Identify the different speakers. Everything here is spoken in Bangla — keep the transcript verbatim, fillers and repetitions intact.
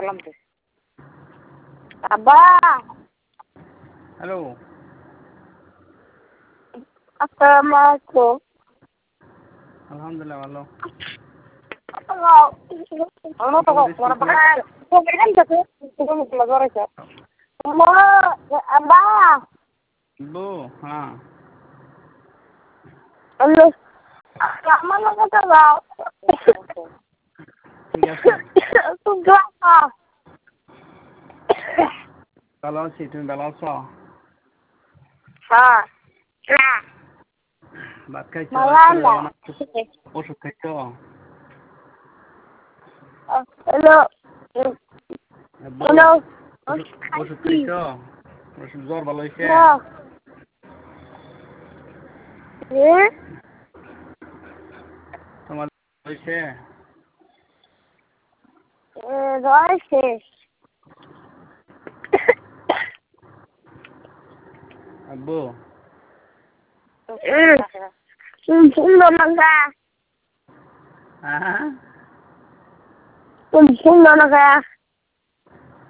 Speaker 1: সালাম দে আব্বা
Speaker 2: হ্যালো
Speaker 1: আসসালামু আলাইকুম
Speaker 2: আলহামদুলিল্লাহ ভালো
Speaker 1: আমার তো বড় বড় তো কেন থাকে তুমি মুখলা জড়াইছো মা আব্বা
Speaker 2: বো হ্যাঁ
Speaker 1: হ্যালো আমার লগে তো যাও
Speaker 2: ঠিক আছে
Speaker 1: তুমি যাও
Speaker 2: ভালো আছি তুমি ভালো আছো
Speaker 1: হ্যাঁ হ্যাঁ
Speaker 2: ভাত খাইছো
Speaker 1: মালালা
Speaker 2: ওষুধ খাইছো
Speaker 1: হ্যালো হ্যালো
Speaker 2: ওষুধ খাইছো ওষুধ জ্বর ভালো হয়েছে তোমার হয়েছে
Speaker 1: রয়েছে
Speaker 2: আব্বু
Speaker 1: সুন্দর নাগা
Speaker 2: হ্যাঁ
Speaker 1: সুন্দর নাগা